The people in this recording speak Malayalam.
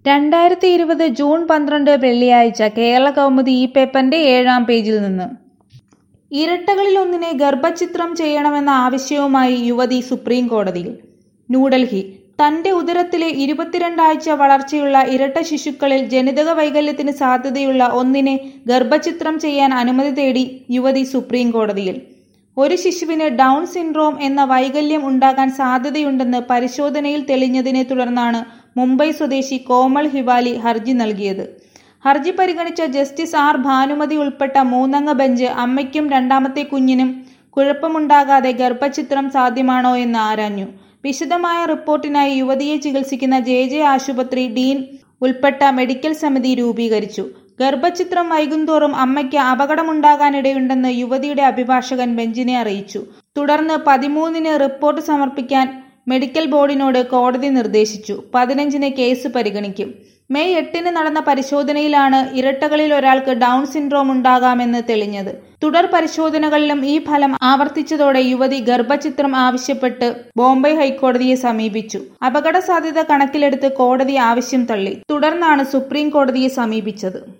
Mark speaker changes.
Speaker 1: 2020 ജൂൺ 12 വെള്ളിയാഴ്ച കേരളകൗമുദി ഈ പേപ്പറിന്റെ 7-ാം പേജിൽ നിന്ന്. ഇരട്ടകളിലൊന്നിനെ ഗർഭച്ഛിദ്രം ചെയ്യണമെന്ന ആവശ്യവുമായി യുവതി സുപ്രീം കോടതിയിൽ. ന്യൂഡൽഹി. തന്റെ ഉദരത്തിലെ 22 ആഴ്ച വളർച്ചയുള്ള ഇരട്ട ശിശുക്കളിൽ ജനിതക വൈകല്യത്തിന് സാധ്യതയുള്ള ഒന്നിനെ ഗർഭച്ഛിദ്രം ചെയ്യാൻ അനുമതി തേടി യുവതി സുപ്രീം കോടതിയിൽ. ഒരു ശിശുവിന് ഡൗൺ സിൻഡ്രോം എന്ന വൈകല്യം ഉണ്ടാകാൻ സാധ്യതയുണ്ടെന്ന് പരിശോധനയിൽ തെളിഞ്ഞതിനെ തുടർന്നാണ് മുംബൈ സ്വദേശി കോമൾ ഹിവാലി ഹർജി നൽകിയത്. ഹർജി പരിഗണിച്ച ജസ്റ്റിസ് ആർ ഭാനുമതി ഉൾപ്പെട്ട 3-അംഗ ബെഞ്ച് അമ്മയ്ക്കും രണ്ടാമത്തെ കുഞ്ഞിനും കുഴപ്പമുണ്ടാകാതെ ഗർഭച്ഛിദ്രം സാധ്യമാണോ എന്ന് ആരാഞ്ഞു. വിശദമായ റിപ്പോർട്ടിനായി യുവതിയെ ചികിത്സിക്കുന്ന JJ ആശുപത്രി ഡീൻ ഉൾപ്പെട്ട മെഡിക്കൽ സമിതി രൂപീകരിച്ചു. ഗർഭച്ഛിദ്രം വൈകുന്തോറും അമ്മയ്ക്ക് അപകടമുണ്ടാകാനിടയുണ്ടെന്ന് യുവതിയുടെ അഭിഭാഷകൻ ബെഞ്ചിനെ അറിയിച്ചു. തുടർന്ന് 13-ന് റിപ്പോർട്ട് സമർപ്പിക്കാൻ മെഡിക്കൽ ബോർഡിനോട് കോടതി നിർദ്ദേശിച്ചു. 15-ന് കേസ് പരിഗണിക്കും. മെയ് 8-ന് നടന്ന പരിശോധനയിലാണ് ഇരട്ടകളിൽ ഒരാൾക്ക് ഡൗൺ സിൻഡ്രോം ഉണ്ടാകാമെന്ന് തെളിഞ്ഞത്. തുടർ പരിശോധനകളിലും ഈ ഫലം ആവർത്തിച്ചതോടെ യുവതി ഗർഭച്ഛിദ്രം ആവശ്യപ്പെട്ട് ബോംബെ ഹൈക്കോടതിയെ സമീപിച്ചു. അപകട സാധ്യത കണക്കിലെടുത്ത് കോടതി ആവശ്യം തള്ളി. തുടർന്നാണ് സുപ്രീം കോടതിയെ സമീപിച്ചത്.